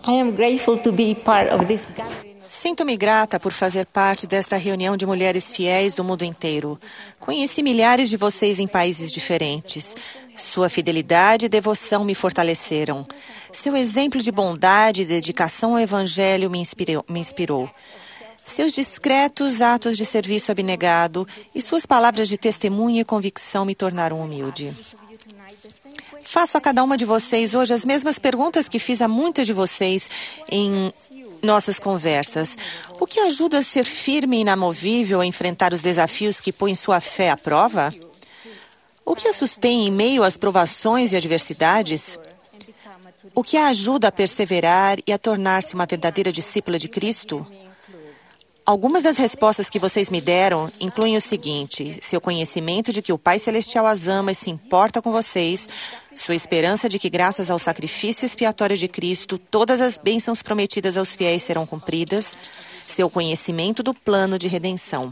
I am grateful to be part of this gathering. Sinto-me grata por fazer parte desta reunião de mulheres fiéis do mundo inteiro. Conheci milhares de vocês em países diferentes. Sua fidelidade e devoção me fortaleceram. Seu exemplo de bondade e dedicação ao Evangelho me inspirou. Seus discretos atos de serviço abnegado e suas palavras de testemunho e convicção me tornaram humilde. Faço a cada uma de vocês hoje as mesmas perguntas que fiz a muitas de vocês em nossas conversas. O que ajuda a ser firme e inamovível a enfrentar os desafios que põem sua fé à prova? O que a sustém em meio às provações e adversidades? O que a ajuda a perseverar e a tornar-se uma verdadeira discípula de Cristo? Algumas das respostas que vocês me deram incluem o seguinte: seu conhecimento de que o Pai Celestial as ama e se importa com vocês, sua esperança de que, graças ao sacrifício expiatório de Cristo, todas as bênçãos prometidas aos fiéis serão cumpridas, seu conhecimento do plano de redenção.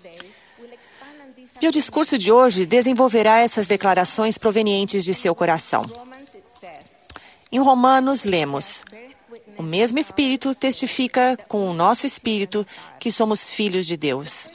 Meu discurso de hoje desenvolverá essas declarações provenientes de seu coração. Em Romanos, lemos: o mesmo Espírito testifica com o nosso Espírito que somos filhos de Deus.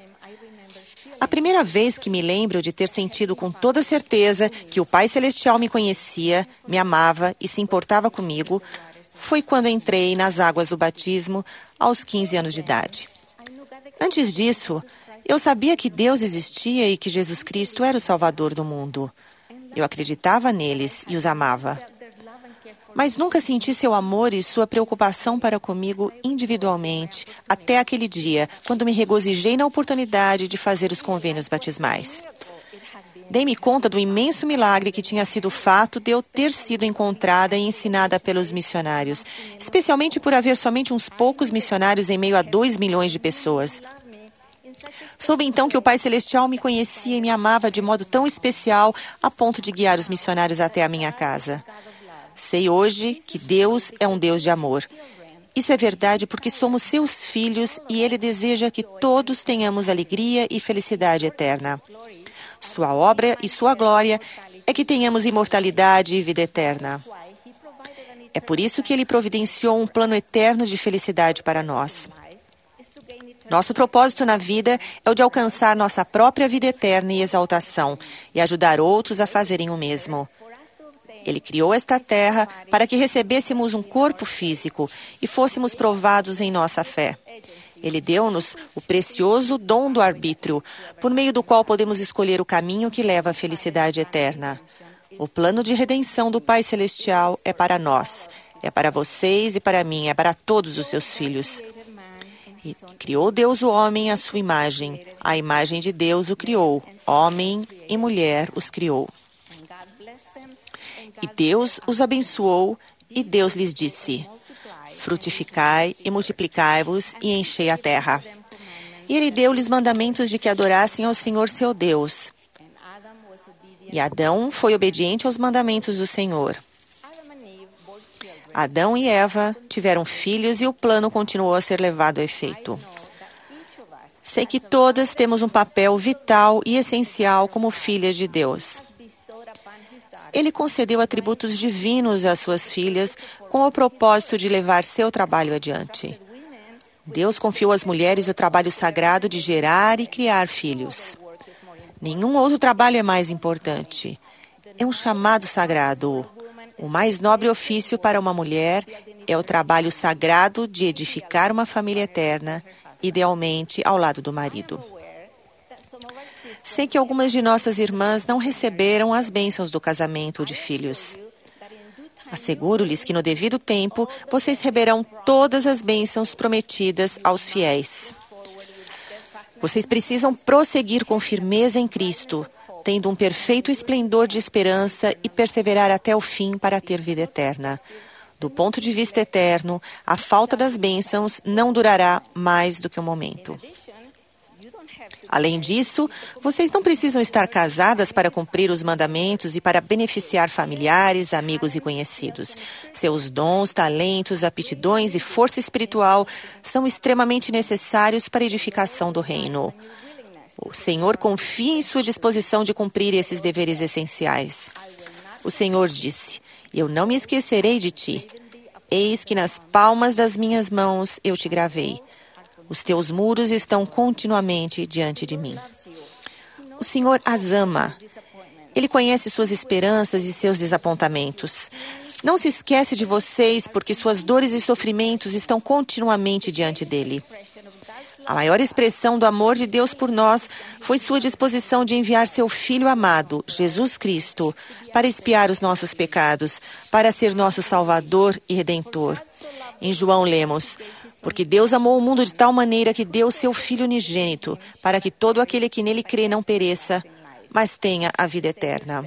A primeira vez que me lembro de ter sentido com toda certeza que o Pai Celestial me conhecia, me amava e se importava comigo foi quando entrei nas águas do batismo aos 15 anos de idade. Antes disso, eu sabia que Deus existia e que Jesus Cristo era o Salvador do mundo. Eu acreditava neles e os amava. Mas nunca senti seu amor e sua preocupação para comigo individualmente, até aquele dia, quando me regozijei na oportunidade de fazer os convênios batismais. Dei-me conta do imenso milagre que tinha sido o fato de eu ter sido encontrada e ensinada pelos missionários, especialmente por haver somente uns poucos missionários em meio a 2 milhões de pessoas. Soube então que o Pai Celestial me conhecia e me amava de modo tão especial a ponto de guiar os missionários até a minha casa. Sei hoje que Deus é um Deus de amor. Isso é verdade porque somos seus filhos e Ele deseja que todos tenhamos alegria e felicidade eterna. Sua obra e sua glória é que tenhamos imortalidade e vida eterna. É por isso que Ele providenciou um plano eterno de felicidade para nós. Nosso propósito na vida é o de alcançar nossa própria vida eterna e exaltação e ajudar outros a fazerem o mesmo. Ele criou esta terra para que recebêssemos um corpo físico e fôssemos provados em nossa fé. Ele deu-nos o precioso dom do arbítrio, por meio do qual podemos escolher o caminho que leva à felicidade eterna. O plano de redenção do Pai Celestial é para nós, é para vocês e para mim, é para todos os seus filhos. E criou Deus o homem à sua imagem. A imagem de Deus o criou. Homem e mulher os criou. E Deus os abençoou, e Deus lhes disse: frutificai e multiplicai-vos e enchei a terra. E Ele deu-lhes mandamentos de que adorassem ao Senhor seu Deus. E Adão foi obediente aos mandamentos do Senhor. Adão e Eva tiveram filhos e o plano continuou a ser levado a efeito. Sei que todas temos um papel vital e essencial como filhas de Deus. Ele concedeu atributos divinos às suas filhas com o propósito de levar seu trabalho adiante. Deus confiou às mulheres o trabalho sagrado de gerar e criar filhos. Nenhum outro trabalho é mais importante. É um chamado sagrado. O mais nobre ofício para uma mulher é o trabalho sagrado de edificar uma família eterna, idealmente ao lado do marido. Sei que algumas de nossas irmãs não receberam as bênçãos do casamento ou de filhos. Asseguro-lhes que no devido tempo vocês receberão todas as bênçãos prometidas aos fiéis. Vocês precisam prosseguir com firmeza em Cristo, tendo um perfeito esplendor de esperança e perseverar até o fim para ter vida eterna. Do ponto de vista eterno, a falta das bênçãos não durará mais do que um momento. Além disso, vocês não precisam estar casadas para cumprir os mandamentos e para beneficiar familiares, amigos e conhecidos. Seus dons, talentos, aptidões e força espiritual são extremamente necessários para a edificação do reino. O Senhor confia em sua disposição de cumprir esses deveres essenciais. O Senhor disse: eu não me esquecerei de ti. Eis que nas palmas das minhas mãos eu te gravei. Os teus muros estão continuamente diante de mim. O Senhor as ama. Ele conhece suas esperanças e seus desapontamentos. Não se esquece de vocês, porque suas dores e sofrimentos estão continuamente diante dele. A maior expressão do amor de Deus por nós foi sua disposição de enviar seu Filho amado, Jesus Cristo, para expiar os nossos pecados, para ser nosso Salvador e Redentor. Em João lemos: porque Deus amou o mundo de tal maneira que deu seu Filho unigênito, para que todo aquele que nele crê não pereça, mas tenha a vida eterna.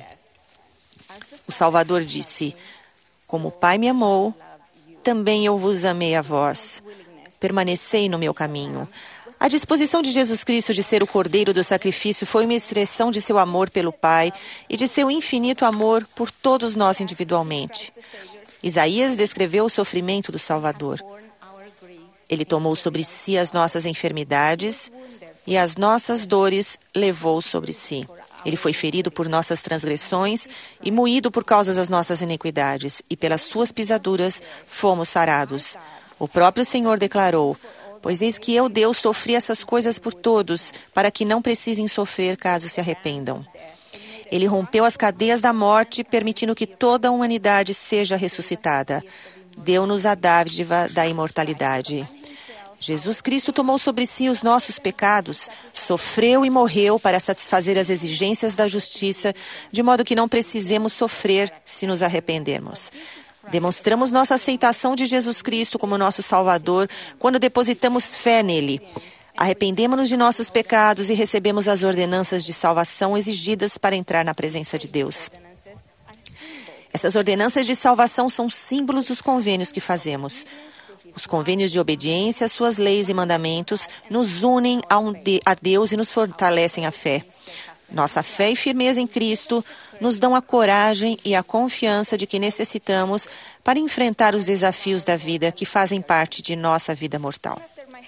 O Salvador disse: como o Pai me amou, também eu vos amei a vós. Permanecei no meu caminho. A disposição de Jesus Cristo de ser o Cordeiro do sacrifício foi uma expressão de seu amor pelo Pai e de seu infinito amor por todos nós individualmente. Isaías descreveu o sofrimento do Salvador. Ele tomou sobre si as nossas enfermidades e as nossas dores levou sobre si. Ele foi ferido por nossas transgressões e moído por causa das nossas iniquidades, e pelas suas pisaduras fomos sarados. O próprio Senhor declarou: pois eis que eu, Deus, sofri essas coisas por todos, para que não precisem sofrer caso se arrependam. Ele rompeu as cadeias da morte, permitindo que toda a humanidade seja ressuscitada. Deu-nos a dádiva da imortalidade. Jesus Cristo tomou sobre si os nossos pecados, sofreu e morreu para satisfazer as exigências da justiça, de modo que não precisemos sofrer se nos arrependermos. Demonstramos nossa aceitação de Jesus Cristo como nosso Salvador quando depositamos fé nele. Arrependemos-nos de nossos pecados e recebemos as ordenanças de salvação exigidas para entrar na presença de Deus. Essas ordenanças de salvação são símbolos dos convênios que fazemos. Os convênios de obediência às suas leis e mandamentos nos unem a Deus e nos fortalecem a fé. Nossa fé e firmeza em Cristo nos dão a coragem e a confiança de que necessitamos para enfrentar os desafios da vida que fazem parte de nossa vida mortal.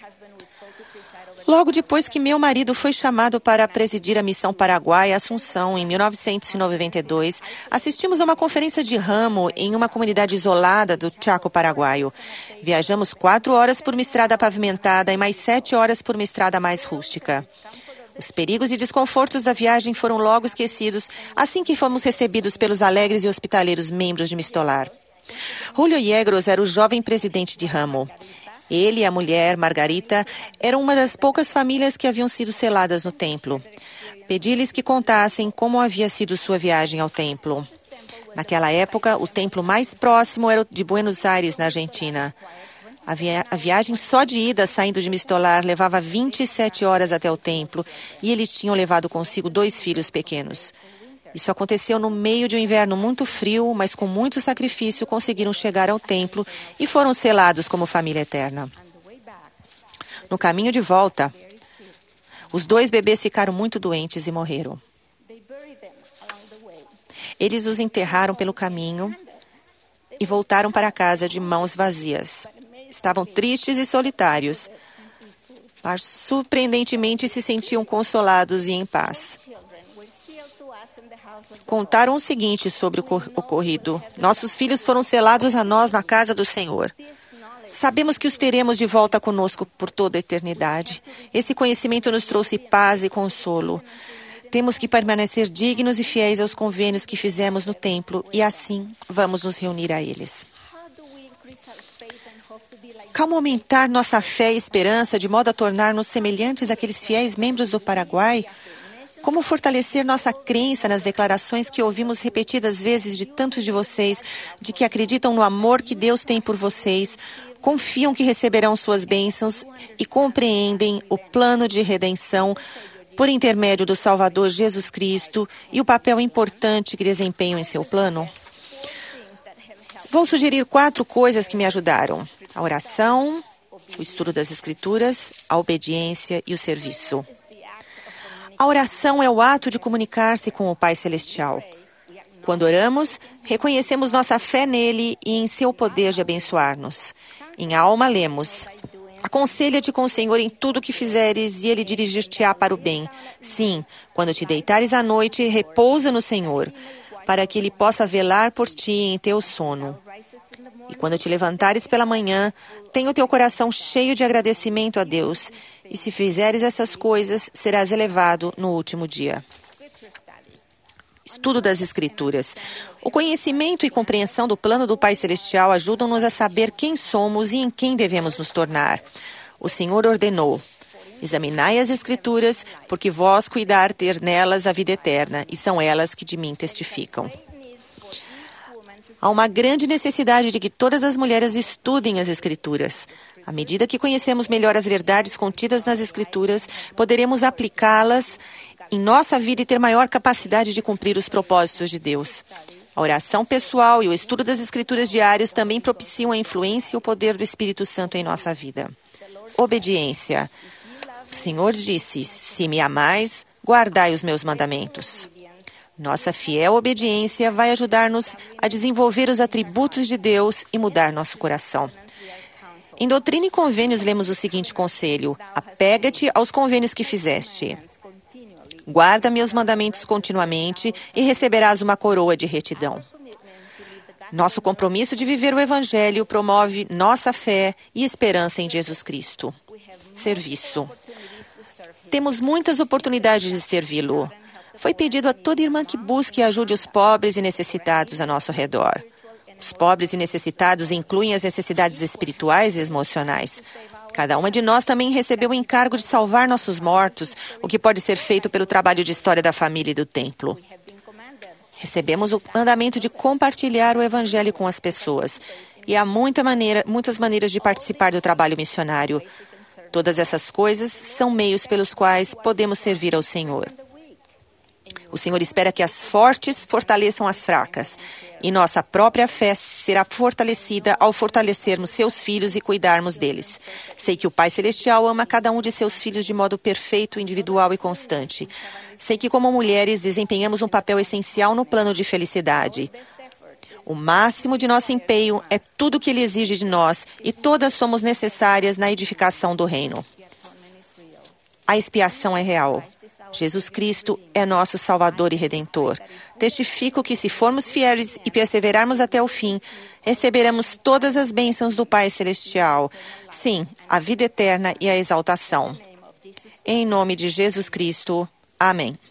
Logo depois que meu marido foi chamado para presidir a Missão Paraguai Assunção, em 1992, assistimos a uma conferência de ramo em uma comunidade isolada do Chaco paraguaio. Viajamos 4 horas por uma estrada pavimentada e mais 7 horas por uma estrada mais rústica. Os perigos e desconfortos da viagem foram logo esquecidos assim que fomos recebidos pelos alegres e hospitaleiros membros de Mistolar. Julio Yegros era o jovem presidente de ramo. Ele e a mulher, Margarita, eram uma das poucas famílias que haviam sido seladas no templo. Pedi-lhes que contassem como havia sido sua viagem ao templo. Naquela época, o templo mais próximo era o de Buenos Aires, na Argentina. A viagem só de ida, saindo de Mistolar, levava 27 horas até o templo, e eles tinham levado consigo 2 filhos pequenos. Isso aconteceu no meio de um inverno muito frio, mas com muito sacrifício conseguiram chegar ao templo e foram selados como família eterna. No caminho de volta, os 2 bebês ficaram muito doentes e morreram. Eles os enterraram pelo caminho e voltaram para casa de mãos vazias. Estavam tristes e solitários, mas surpreendentemente se sentiam consolados e em paz. Contaram o seguinte sobre o ocorrido: nossos filhos foram selados a nós na casa do Senhor. Sabemos que os teremos de volta conosco por toda a eternidade. Esse conhecimento nos trouxe paz e consolo. Temos que permanecer dignos e fiéis aos convênios que fizemos no templo e assim vamos nos reunir a eles. Como aumentar nossa fé e esperança de modo a tornar-nos semelhantes àqueles fiéis membros do Paraguai? Como fortalecer nossa crença nas declarações que ouvimos repetidas vezes de tantos de vocês, de que acreditam no amor que Deus tem por vocês, confiam que receberão suas bênçãos e compreendem o plano de redenção por intermédio do Salvador Jesus Cristo e o papel importante que desempenham em seu plano? Vou sugerir 4 coisas que me ajudaram: a oração, o estudo das Escrituras, a obediência e o serviço. A oração é o ato de comunicar-se com o Pai Celestial. Quando oramos, reconhecemos nossa fé nele e em seu poder de abençoar-nos. Em alma, lemos: aconselha-te com o Senhor em tudo o que fizeres, e ele dirigir-te-á para o bem. Sim, quando te deitares à noite, repousa no Senhor, para que ele possa velar por ti em teu sono. E quando te levantares pela manhã, tenha o teu coração cheio de agradecimento a Deus. E se fizeres essas coisas, serás elevado no último dia. Estudo das Escrituras. O conhecimento e compreensão do plano do Pai Celestial ajudam-nos a saber quem somos e em quem devemos nos tornar. O Senhor ordenou: examinai as Escrituras, porque vós cuidar ter nelas a vida eterna, e são elas que de mim testificam. Há uma grande necessidade de que todas as mulheres estudem as Escrituras. À medida que conhecemos melhor as verdades contidas nas Escrituras, poderemos aplicá-las em nossa vida e ter maior capacidade de cumprir os propósitos de Deus. A oração pessoal e o estudo das Escrituras diários também propiciam a influência e o poder do Espírito Santo em nossa vida. Obediência. O Senhor disse: se me amais, guardai os meus mandamentos. Nossa fiel obediência vai ajudar-nos a desenvolver os atributos de Deus e mudar nosso coração. Em Doutrina e Convênios, lemos o seguinte conselho: apega-te aos convênios que fizeste. Guarda meus mandamentos continuamente e receberás uma coroa de retidão. Nosso compromisso de viver o Evangelho promove nossa fé e esperança em Jesus Cristo. Serviço. Temos muitas oportunidades de servi-lo. Foi pedido a toda irmã que busque e ajude os pobres e necessitados a nosso redor. Os pobres e necessitados incluem as necessidades espirituais e emocionais. Cada uma de nós também recebeu o encargo de salvar nossos mortos, o que pode ser feito pelo trabalho de história da família e do templo. Recebemos o mandamento de compartilhar o Evangelho com as pessoas. E há muitas maneiras de participar do trabalho missionário. Todas essas coisas são meios pelos quais podemos servir ao Senhor. O Senhor espera que as fortes fortaleçam as fracas. E nossa própria fé será fortalecida ao fortalecermos seus filhos e cuidarmos deles. Sei que o Pai Celestial ama cada um de seus filhos de modo perfeito, individual e constante. Sei que, como mulheres, desempenhamos um papel essencial no plano de felicidade. O máximo de nosso empenho é tudo o que Ele exige de nós, e todas somos necessárias na edificação do reino. A expiação é real. Jesus Cristo é nosso Salvador e Redentor. Testifico que, se formos fiéis e perseverarmos até o fim, receberemos todas as bênçãos do Pai Celestial. Sim, a vida eterna e a exaltação. Em nome de Jesus Cristo. Amém.